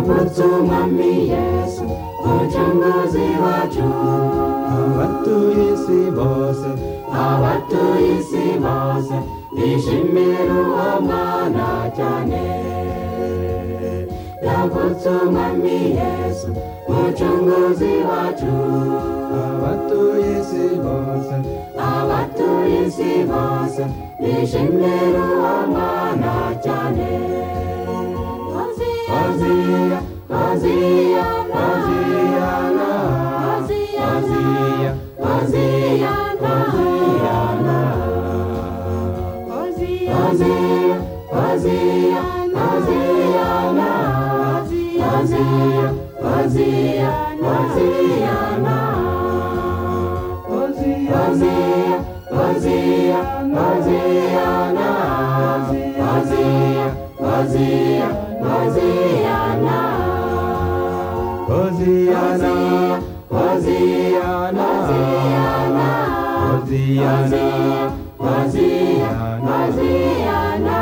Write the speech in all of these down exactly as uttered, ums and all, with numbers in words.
Mwami Yesu umucunguzi wacu abatuye isi bose abatuye isi bose bishimira uwo mwana cyane yavutse Mwami Yesu umucunguzi wacu abatuye isi bose abatuye isi bose bishimira uwo mwana cyane Hosiya Hosiya Hoziyana Hosiya Hosiya Hosiya Hosiya Hosiya Hosiya Hosiya Hosiya Hosiana Hosiya Hosiya Hosiana Hosiya Hosiya Hosiana Hoziyana Hosiana Hoziyana Hosiana Hosiana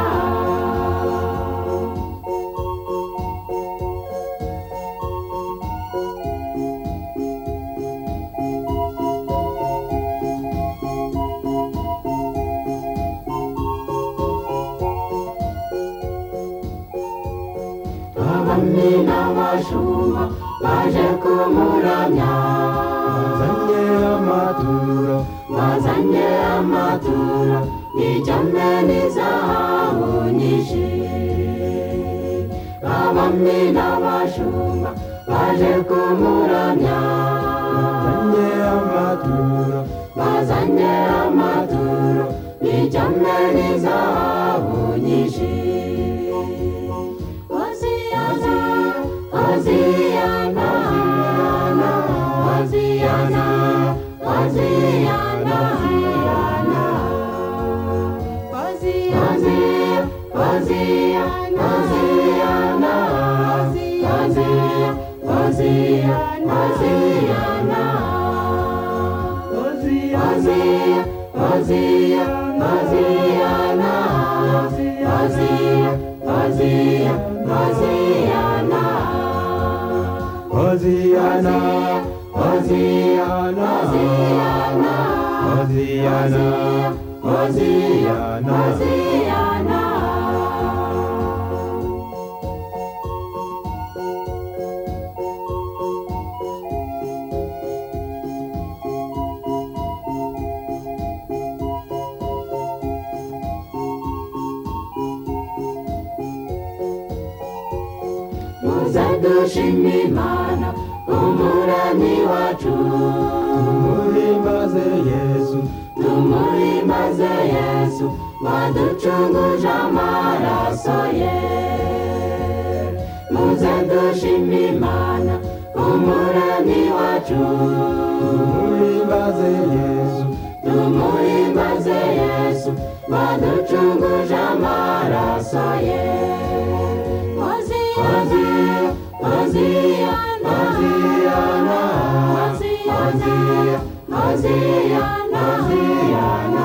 abami n'abashumba baje kumuramya bazanye amaturo bazanye amaturo n'icyamwe n'izahabu nyinshi abami n'abashumba baje kumuramya bazanye amaturo bazanye amaturo n'icyamwe n'izahabu nyinshi Hosiana, Hosiana, Hosiana, Hosiana, Hosiana, Hosiana, Hosiana, Hosiana, Hoziyana Hoziyana Hoziyana Hoziyana Hosiana. Muze dushime Imana umuramyi wacu tumuhimbaze Yesu tumuhimbaze Yesu waducunguje amaraso ye muze dushime Imana umuramyi wacu tumuhimbaze Yesu tumuhimbaze Yesu waducunguje amaraso ye Hosiya Hosiya Hoziyana Hosiya Hosiya Hosiana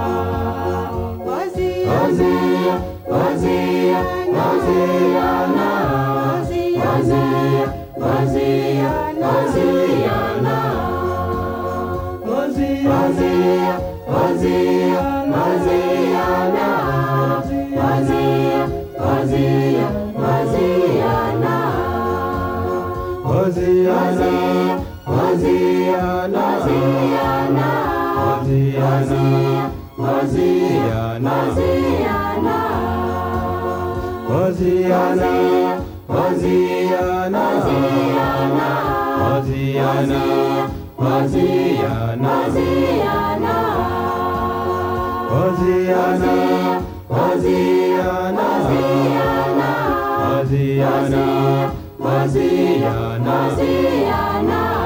Hosiya Hosiya Hosiana Hosiya Hosiya Hosiana Hoziyana Hosiya Hosiya Hosiana Hosiya Hosiya Hosiana Hoziyana Hosiana Hoziyana Hosiana Hoziyana Hoziyana Hosiana Hoziyana Hoziyana Hosiana Hoziyana Hosiana Hoziyana Hoziyana Hosiana